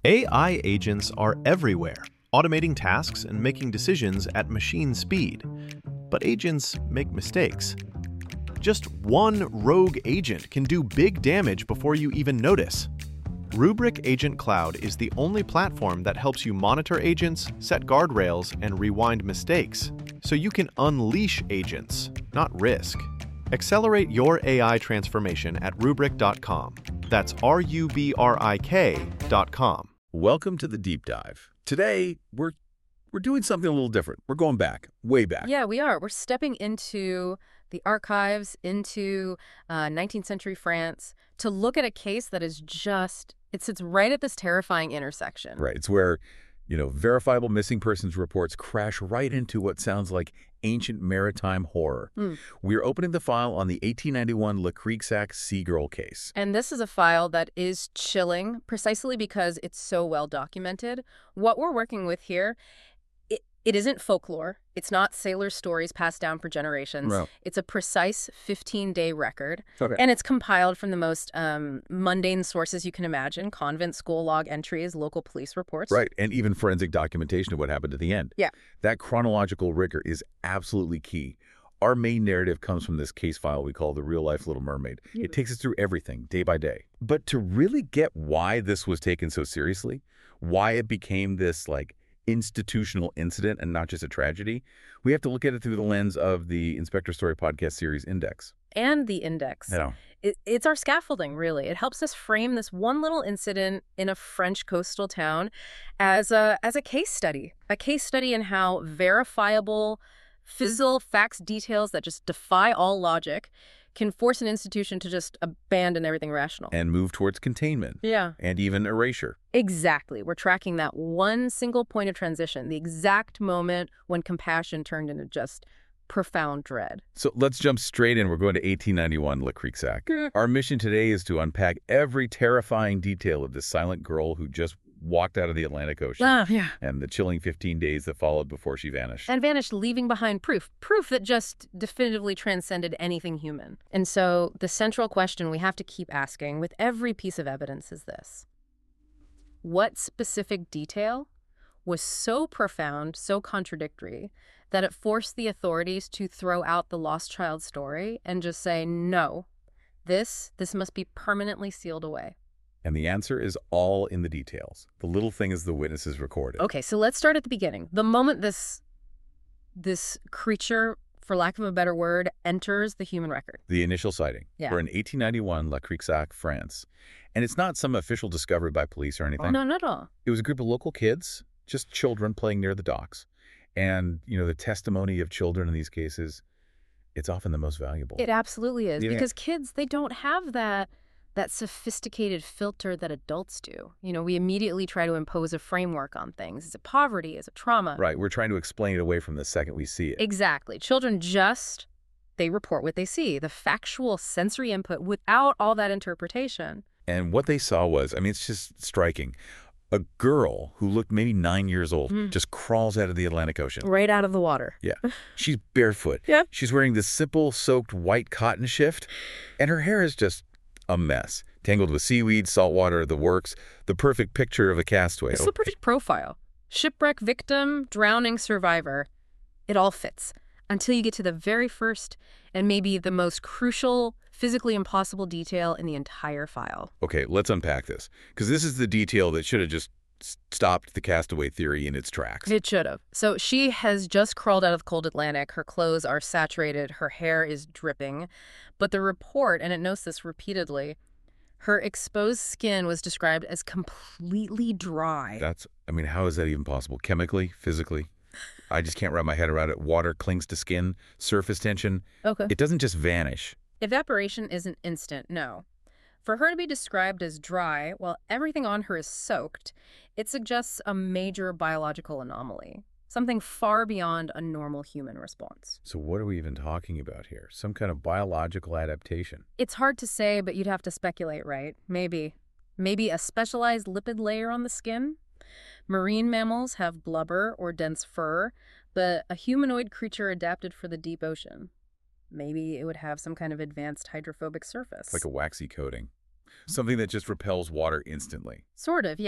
AI agents are everywhere, automating tasks and making decisions at machine speed. But agents make mistakes. Just one rogue agent can do big damage before you even notice. Rubrik Agent Cloud is the only platform that helps you monitor agents, set guardrails, and rewind mistakes, so you can unleash agents, not risk. Accelerate your AI transformation at Rubrik.com. That's RUBRIK.com. Welcome to the Deep Dive. Today, we're doing something a little different. We're going back, way back. Yeah, we are. We're stepping into the archives, into 19th century France, to look at a case that is it sits right at this terrifying intersection. Right. It's where, verifiable missing persons reports crash right into what sounds like ancient maritime horror. We're opening the file on the 1891 Le Creusac Sea Girl case. And this is a file that is chilling precisely because it's so well documented. What we're working with here, it isn't folklore. It's not sailor stories passed down for generations. No. It's a precise 15-day record. Okay. And it's compiled from the most mundane sources you can imagine: convent school log entries, local police reports. Right, and even forensic documentation of what happened at the end. Yeah. That chronological rigor is absolutely key. Our main narrative comes from this case file we call The Real Life Little Mermaid. Yeah. It takes us through everything, day by day. But to really get why this was taken so seriously, why it became this, institutional incident and not just a tragedy, we have to look at it through the lens of the Inspector Story podcast series Index. And the Index. Yeah. It's our scaffolding, really. It helps us frame this one little incident in a French coastal town as a case study in how verifiable fizzle facts, details that just defy all logic can force an institution to just abandon everything rational. And move towards containment. Yeah. And even erasure. Exactly. We're tracking that one single point of transition, the exact moment when compassion turned into just profound dread. So let's jump straight in. We're going to 1891 Le Creusac. Our mission today is to unpack every terrifying detail of this silent girl who just walked out of the Atlantic Ocean. Yeah. And the chilling 15 days that followed before she vanished. And vanished, leaving behind proof that just definitively transcended anything human. And so the central question we have to keep asking with every piece of evidence is this: what specific detail was so profound, so contradictory, that it forced the authorities to throw out the lost child story and just say, no, this must be permanently sealed away? And the answer is all in the details. The little thing is the witnesses recorded. Okay, so let's start at the beginning. The moment this creature, for lack of a better word, enters the human record. The initial sighting. Yeah. We're in 1891 La Creusac, France. And it's not some official discovery by police or anything. No, not at all. It was a group of local kids, just children playing near the docks. And, the testimony of children in these cases, it's often the most valuable. It absolutely is. Yeah. Because kids, they don't have that sophisticated filter that adults do. We immediately try to impose a framework on things. Is it poverty? Is it trauma? Right. We're trying to explain it away from the second we see it. Exactly. Children they report what they see, the factual sensory input without all that interpretation. And what they saw was, it's just striking. A girl who looked maybe 9 years old just crawls out of the Atlantic Ocean. Right out of the water. Yeah. She's barefoot. Yeah. She's wearing this simple soaked white cotton shift, and her hair is just a mess. Tangled with seaweed, salt water, the works. The perfect picture of a castaway. It's the perfect profile. Shipwreck victim, drowning survivor. It all fits. Until you get to the very first and maybe the most crucial, physically impossible detail in the entire file. Okay, let's unpack this. Because this is the detail that should have just stopped the castaway theory in its tracks. It should have. So she has just crawled out of the cold Atlantic. Her clothes are saturated. Her hair is dripping. But the report, and it notes this repeatedly, her exposed skin was described as completely dry. How is that even possible? Chemically? Physically? I just can't wrap my head around it. Water clings to skin, surface tension. Okay. It doesn't just vanish. Evaporation isn't instant, no. For her to be described as dry while everything on her is soaked, it suggests a major biological anomaly, something far beyond a normal human response. So what are we even talking about here? Some kind of biological adaptation? It's hard to say, but you'd have to speculate, right? Maybe a specialized lipid layer on the skin? Marine mammals have blubber or dense fur, but a humanoid creature adapted for the deep ocean. Maybe it would have some kind of advanced hydrophobic surface. Like a waxy coating. Something that just repels water instantly. Sort of, yeah.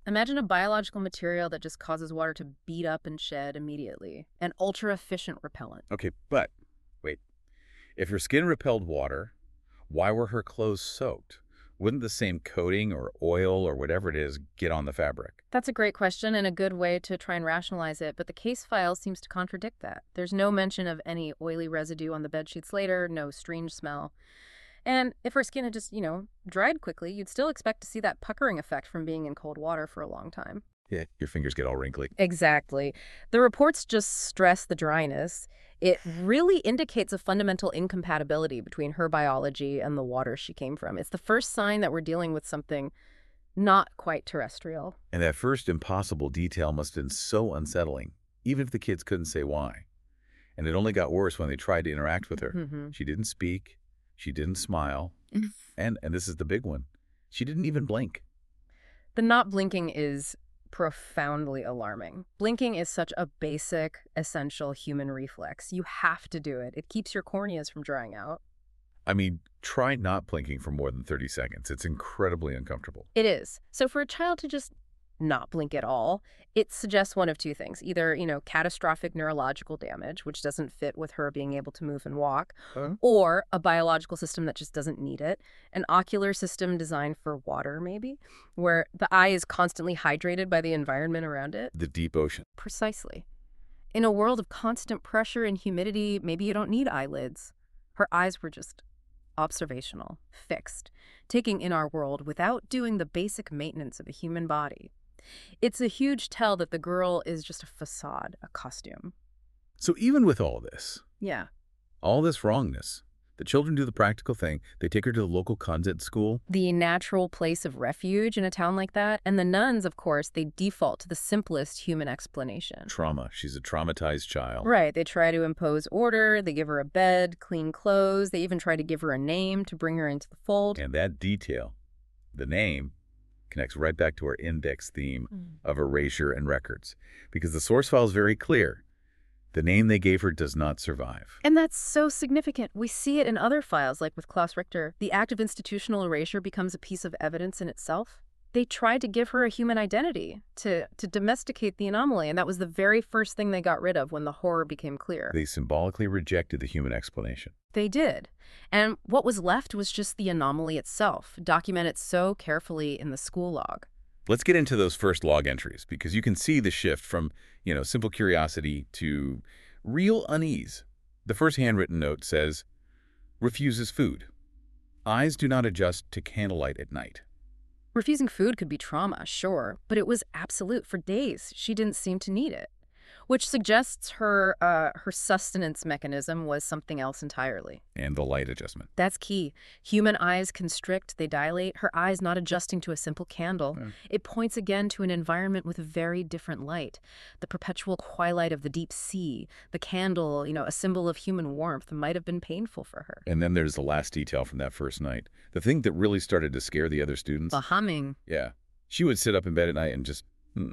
Imagine a biological material that just causes water to beat up and shed immediately. An ultra-efficient repellent. Okay, but wait. If her skin repelled water, why were her clothes soaked? Wouldn't the same coating or oil or whatever it is get on the fabric? That's a great question and a good way to try and rationalize it, but the case file seems to contradict that. There's no mention of any oily residue on the bedsheets later, no strange smell. And if her skin had just, dried quickly, you'd still expect to see that puckering effect from being in cold water for a long time. Yeah, your fingers get all wrinkly. Exactly. The reports just stress the dryness. It really indicates a fundamental incompatibility between her biology and the water she came from. It's the first sign that we're dealing with something not quite terrestrial. And that first impossible detail must have been so unsettling, even if the kids couldn't say why. And it only got worse when they tried to interact with her. She didn't speak. She didn't smile. And this is the big one. She didn't even blink. The not blinking is profoundly alarming. Blinking is such a basic, essential human reflex. You have to do it. It keeps your corneas from drying out. I mean, try not blinking for more than 30 seconds. It's incredibly uncomfortable. It is. So for a child to just not blink at all, it suggests one of two things. Either, catastrophic neurological damage, which doesn't fit with her being able to move and walk, or a biological system that just doesn't need it. An ocular system designed for water, maybe, where the eye is constantly hydrated by the environment around it. The deep ocean. Precisely. In a world of constant pressure and humidity, maybe you don't need eyelids. Her eyes were just observational, fixed, taking in our world without doing the basic maintenance of a human body. It's a huge tell that the girl is just a facade, a costume. So even with all this, Yeah. all this wrongness, the children do the practical thing. They take her to the local convent school. The natural place of refuge in a town like that. And the nuns, of course, they default to the simplest human explanation. Trauma. She's a traumatized child. Right. They try to impose order. They give her a bed, clean clothes. They even try to give her a name to bring her into the fold. And that detail, the name, connects right back to our index theme of erasure and records. Because the source file is very clear. The name they gave her does not survive. And that's so significant. We see it in other files, like with Klaus Richter. The act of institutional erasure becomes a piece of evidence in itself. They tried to give her a human identity, to domesticate the anomaly, and that was the very first thing they got rid of when the horror became clear. They symbolically rejected the human explanation. They did. And what was left was just the anomaly itself, documented so carefully in the school log. Let's get into those first log entries, because you can see the shift from, simple curiosity to real unease. The first handwritten note says, refuses food. Eyes do not adjust to candlelight at night. Refusing food could be trauma, sure, but it was absolute for days. She didn't seem to need it, which suggests her sustenance mechanism was something else entirely. And the light adjustment. That's key. Human eyes constrict, they dilate. Her eyes not adjusting to a simple candle. It points again to an environment with a very different light. The perpetual twilight of the deep sea, the candle, a symbol of human warmth, might have been painful for her. And then there's the last detail from that first night. The thing that really started to scare the other students. The humming. Yeah. She would sit up in bed at night and just,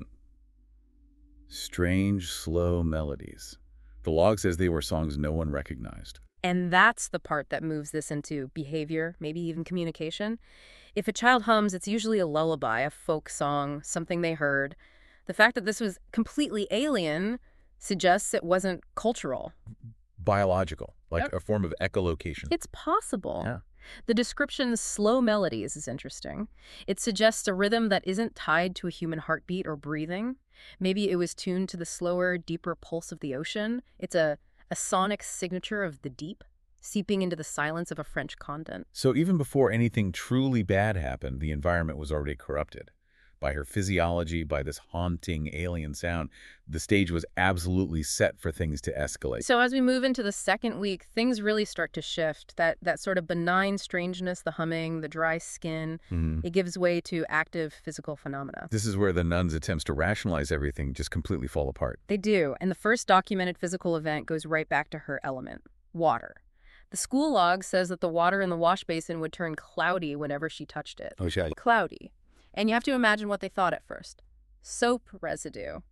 Strange, slow melodies. The log says they were songs no one recognized. And that's the part that moves this into behavior, maybe even communication. If a child hums, it's usually a lullaby, a folk song, something they heard. The fact that this was completely alien suggests it wasn't cultural. Biological, like a form of echolocation. It's possible. Yeah. The description slow melodies is interesting. It suggests a rhythm that isn't tied to a human heartbeat or breathing. Maybe it was tuned to the slower, deeper pulse of the ocean. It's a sonic signature of the deep, seeping into the silence of a French convent. So even before anything truly bad happened, the environment was already corrupted. By her physiology, by this haunting alien sound, the stage was absolutely set for things to escalate. So as we move into the second week, things really start to shift. That sort of benign strangeness, the humming, the dry skin, it gives way to active physical phenomena. This is where the nuns' attempts to rationalize everything just completely fall apart. They do, and the first documented physical event goes right back to her element, water. The school log says that the water in the wash basin would turn cloudy whenever she touched it. Oh, yeah. Cloudy. And you have to imagine what they thought at first. Soap residue.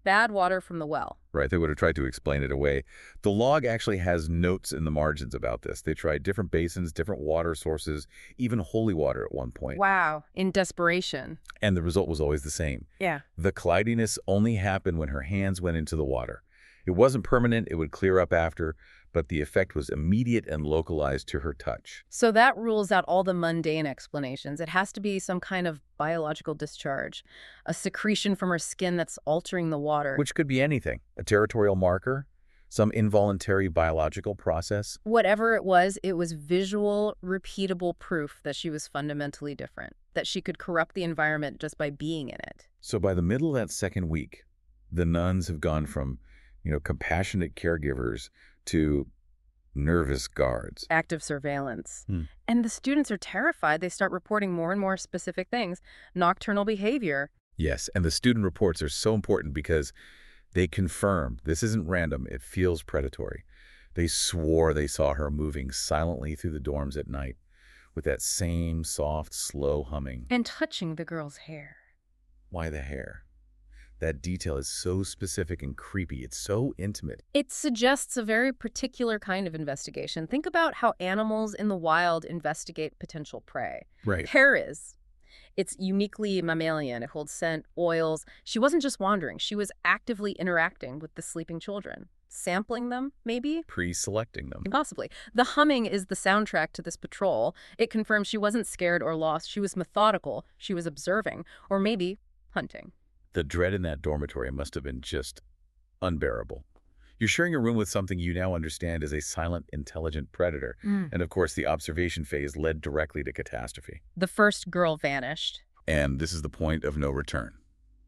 bad water from the well. Right, they would have tried to explain it away. The log actually has notes in the margins about this. They tried different basins, different water sources, even holy water at one point. Wow. In desperation. And the result was always the same. Yeah. The cloudiness only happened when her hands went into the water. It wasn't permanent, it would clear up after, but the effect was immediate and localized to her touch. So that rules out all the mundane explanations. It has to be some kind of biological discharge, a secretion from her skin that's altering the water. Which could be anything. A territorial marker, some involuntary biological process. Whatever it was visual, repeatable proof that she was fundamentally different, that she could corrupt the environment just by being in it. So by the middle of that second week, the nuns have gone from, compassionate caregivers to nervous guards. Active surveillance. And the students are terrified. They start reporting more and more specific things. Nocturnal behavior. Yes, and the student reports are so important because they confirm this isn't random. It feels predatory. They swore they saw her moving silently through the dorms at night with that same soft, slow humming. And touching the girl's hair. Why the hair? That detail is so specific and creepy. It's so intimate. It suggests a very particular kind of investigation. Think about how animals in the wild investigate potential prey. Right. Hair is. It's uniquely mammalian. It holds scent, oils. She wasn't just wandering. She was actively interacting with the sleeping children. Sampling them, maybe? Pre-selecting them. Possibly. The humming is the soundtrack to this patrol. It confirms she wasn't scared or lost. She was methodical. She was observing. Or maybe hunting. The dread in that dormitory must have been just unbearable. You're sharing a room with something you now understand as a silent, intelligent predator. And of course, the observation phase led directly to catastrophe. The first girl vanished. And this is the point of no return.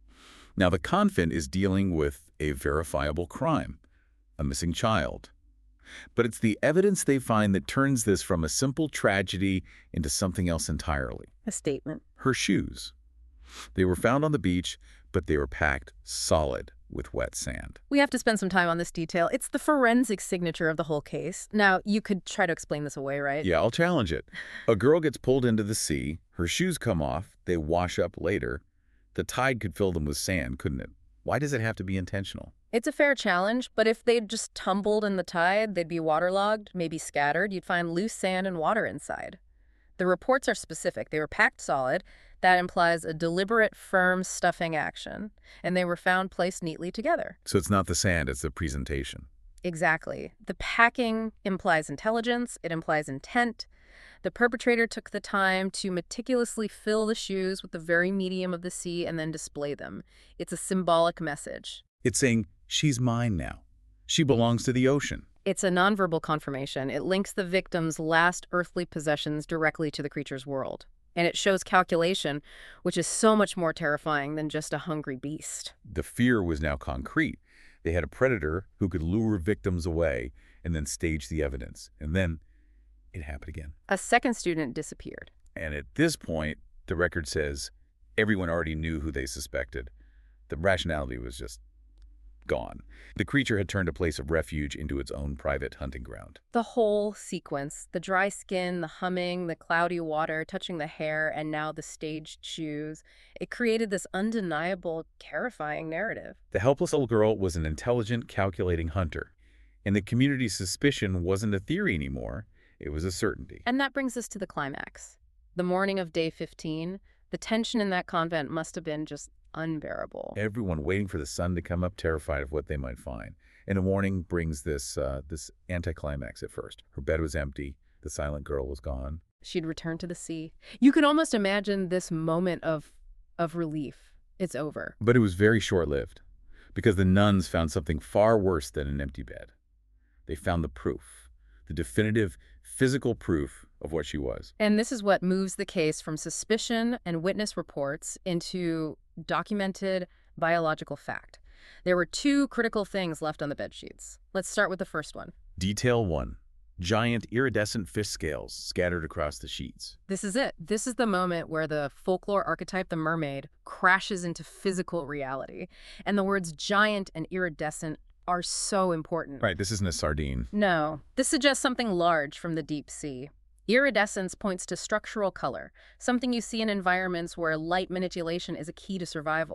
Now, the convent is dealing with a verifiable crime, a missing child. But it's the evidence they find that turns this from a simple tragedy into something else entirely. A statement. Her shoes. They were found on the beach, but they were packed solid with wet sand. We have to spend some time on this detail. It's the forensic signature of the whole case. Now, you could try to explain this away, right? Yeah, I'll challenge it. A girl gets pulled into the sea, her shoes come off, they wash up later. The tide could fill them with sand, couldn't it? Why does it have to be intentional? It's a fair challenge, but if they'd just tumbled in the tide, they'd be waterlogged, maybe scattered. You'd find loose sand and water inside. The reports are specific. They were packed solid. That implies a deliberate, firm stuffing action, and they were found placed neatly together. So it's not the sand, it's the presentation. Exactly. The packing implies intelligence. It implies intent. The perpetrator took the time to meticulously fill the shoes with the very medium of the sea and then display them. It's a symbolic message. It's saying, she's mine now. She belongs to the ocean. It's a nonverbal confirmation. It links the victim's last earthly possessions directly to the creature's world. And it shows calculation, which is so much more terrifying than just a hungry beast. The fear was now concrete. They had a predator who could lure victims away and then stage the evidence. And then it happened again. A second student disappeared. And at this point, the record says everyone already knew who they suspected. The rationality was just gone. The creature had turned a place of refuge into its own private hunting ground. The whole sequence, the dry skin, the humming, the cloudy water, touching the hair, and now the staged shoes, it created this undeniable, terrifying narrative. The helpless little girl was an intelligent, calculating hunter. And the community's suspicion wasn't a theory anymore. It was a certainty. And that brings us to the climax. The morning of day 15, the tension in that convent must have been just unbearable. Everyone waiting for the sun to come up, terrified of what they might find. And the morning brings this anticlimax at first. Her bed was empty. The silent girl was gone. She'd returned to the sea. You can almost imagine this moment of relief. It's over. But it was very short-lived, because the nuns found something far worse than an empty bed. They found the proof, the definitive physical proof of what she was. And this is what moves the case from suspicion and witness reports into documented biological fact. There were two critical things left on the bedsheets. Let's start with the first one. Detail 1. Giant iridescent fish scales scattered across the sheets. This is it. This is the moment where the folklore archetype, the mermaid, crashes into physical reality. And the words giant and iridescent are so important. Right, this isn't a sardine. No, this suggests something large from the deep sea. Iridescence points to structural color, something you see in environments where light manipulation is a key to survival.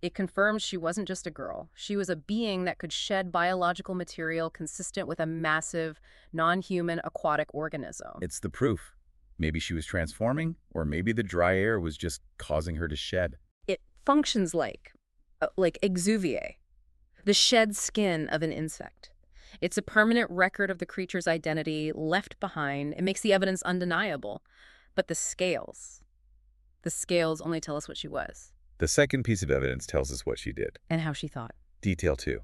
It confirms she wasn't just a girl. She was a being that could shed biological material consistent with a massive, non-human aquatic organism. It's the proof. Maybe she was transforming, or maybe the dry air was just causing her to shed. It functions like exuviae, the shed skin of an insect. It's a permanent record of the creature's identity left behind. It makes the evidence undeniable. But the scales only tell us what she was. The second piece of evidence tells us what she did. And how she thought. Detail 2.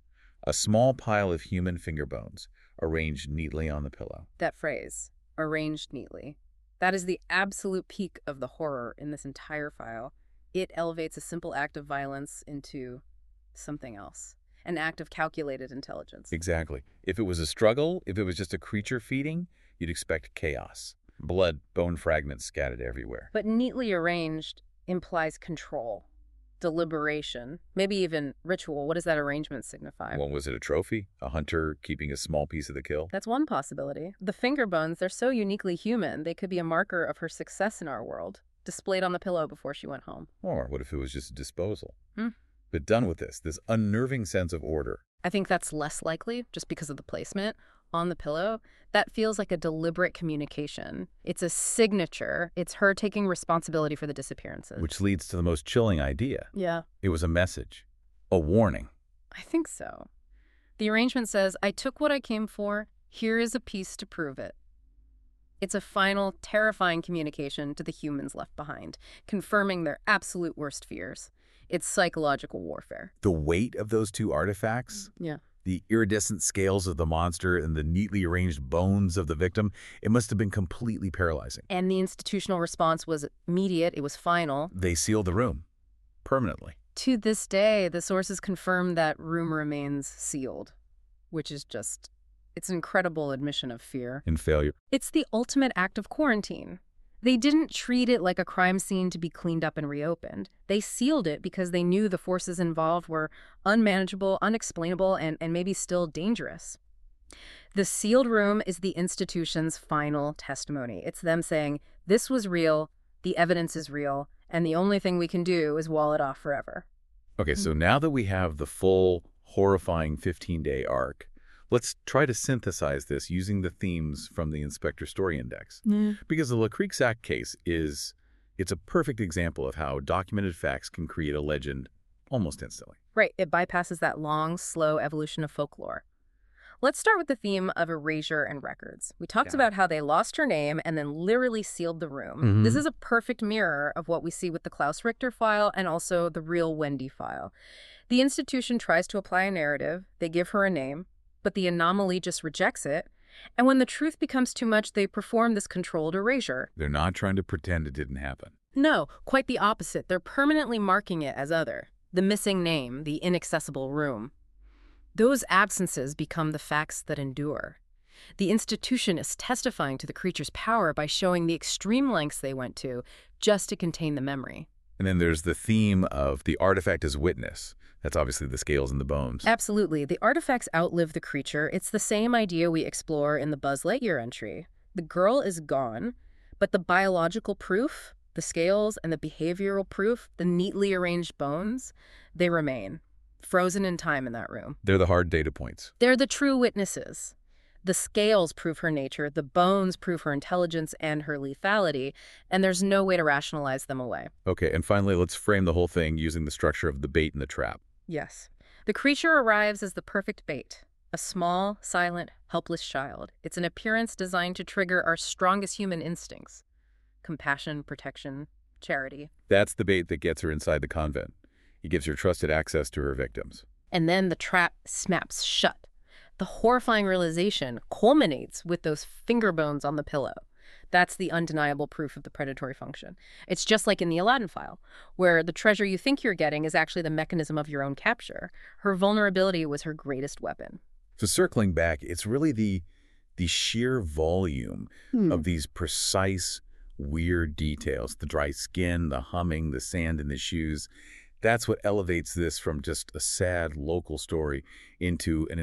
A small pile of human finger bones arranged neatly on the pillow. That phrase, arranged neatly, that is the absolute peak of the horror in this entire file. It elevates a simple act of violence into something else. An act of calculated intelligence. Exactly. If it was a struggle, if it was just a creature feeding, you'd expect chaos. Blood, bone fragments scattered everywhere. But neatly arranged implies control, deliberation, maybe even ritual. What does that arrangement signify? Well, was it a trophy? A hunter keeping a small piece of the kill? That's one possibility. The finger bones, they're so uniquely human, they could be a marker of her success in our world, displayed on the pillow before she went home. Or what if it was just a disposal? But done with this unnerving sense of order. I think that's less likely just because of the placement on the pillow. That feels like a deliberate communication. It's a signature. It's her taking responsibility for the disappearances. Which leads to the most chilling idea. Yeah. It was a message. A warning. I think so. The arrangement says, I took what I came for. Here is a piece to prove it. It's a final, terrifying communication to the humans left behind, confirming their absolute worst fears. It's psychological warfare. The weight of those two artifacts, the iridescent scales of the monster and the neatly arranged bones of the victim, it must have been completely paralyzing. And the institutional response was immediate. It was final. They sealed the room permanently. To this day, the sources confirm that room remains sealed, which is just, it's an incredible admission of fear. And failure. It's the ultimate act of quarantine. They didn't treat it like a crime scene to be cleaned up and reopened. They sealed it because they knew the forces involved were unmanageable, unexplainable, and maybe still dangerous. The sealed room is the institution's final testimony. It's them saying, this was real, the evidence is real, and the only thing we can do is wall it off forever. Okay, so now that we have the full, horrifying 15-day arc, let's try to synthesize this using the themes from the Inspector Story Index. Because the LaCreek-Sack case it's a perfect example of how documented facts can create a legend almost instantly. Right, it bypasses that long, slow evolution of folklore. Let's start with the theme of erasure and records. We talked about how they lost her name and then literally sealed the room. This is a perfect mirror of what we see with the Klaus Richter file and also the real Wendy file. The institution tries to apply a narrative. They give her a name, but the anomaly just rejects it. And when the truth becomes too much, they perform this controlled erasure. They're not trying to pretend it didn't happen. No, quite the opposite. They're permanently marking it as other. The missing name, the inaccessible room. Those absences become the facts that endure. The institution is testifying to the creature's power by showing the extreme lengths they went to just to contain the memory. And then there's the theme of the artifact as witness. That's obviously the scales and the bones. Absolutely. The artifacts outlive the creature. It's the same idea we explore in the Buzz Lightyear entry. The girl is gone, but the biological proof, the scales and the behavioral proof, the neatly arranged bones, they remain, frozen in time in that room. They're the hard data points. They're the true witnesses. The scales prove her nature, the bones prove her intelligence and her lethality, and there's no way to rationalize them away. Okay, and finally, let's frame the whole thing using the structure of the bait and the trap. Yes. The creature arrives as the perfect bait, a small, silent, helpless child. It's an appearance designed to trigger our strongest human instincts: compassion, protection, charity. That's the bait that gets her inside the convent. It gives her trusted access to her victims. And then the trap snaps shut. The horrifying realization culminates with those finger bones on the pillow. That's the undeniable proof of the predatory function. It's just like in the Aladdin file, where the treasure you think you're getting is actually the mechanism of your own capture. Her vulnerability was her greatest weapon. So circling back, it's really the sheer volume of these precise, weird details. The dry skin, the humming, the sand in the shoes. That's what elevates this from just a sad local story into an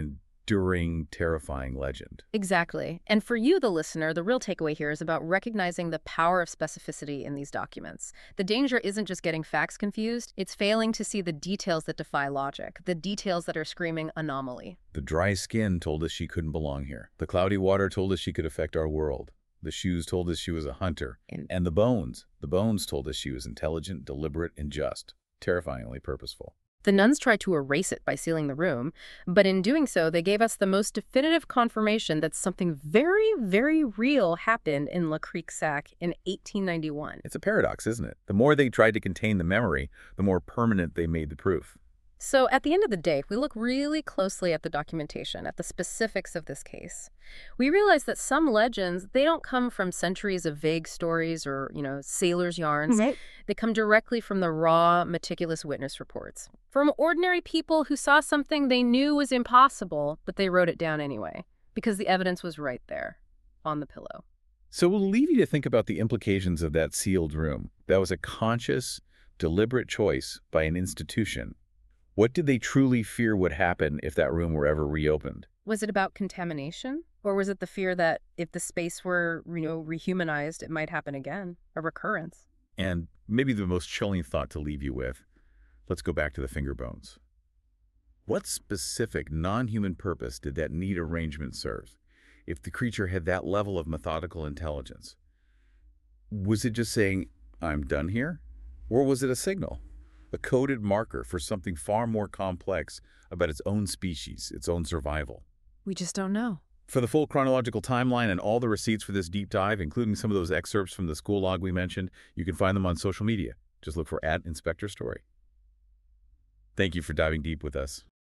enduring, terrifying legend. Exactly. And for you, the listener, the real takeaway here is about recognizing the power of specificity in these documents. The danger isn't just getting facts confused, it's failing to see the details that defy logic, the details that are screaming anomaly. The dry skin told us she couldn't belong here. The cloudy water told us she could affect our world. The shoes told us she was a hunter. And the bones told us she was intelligent, deliberate, and just, terrifyingly purposeful. The nuns tried to erase it by sealing the room, but in doing so, they gave us the most definitive confirmation that something very, very real happened in Le Cric-Sac in 1891. It's a paradox, isn't it? The more they tried to contain the memory, the more permanent they made the proof. So at the end of the day, if we look really closely at the documentation, at the specifics of this case, we realize that some legends, they don't come from centuries of vague stories or, sailors' yarns. They come directly from the raw, meticulous witness reports. From ordinary people who saw something they knew was impossible, but they wrote it down anyway, because the evidence was right there, on the pillow. So we'll leave you to think about the implications of that sealed room. That was a conscious, deliberate choice by an institution. What did they truly fear would happen if that room were ever reopened? Was it about contamination? Or was it the fear that if the space were, rehumanized, it might happen again, a recurrence? And maybe the most chilling thought to leave you with, let's go back to the finger bones. What specific non-human purpose did that neat arrangement serve if the creature had that level of methodical intelligence? Was it just saying, I'm done here? Or was it a signal? A coded marker for something far more complex about its own species, its own survival? We just don't know. For the full chronological timeline and all the receipts for this deep dive, including some of those excerpts from the school log we mentioned, you can find them on social media. Just look for @InspectorStory. Thank you for diving deep with us.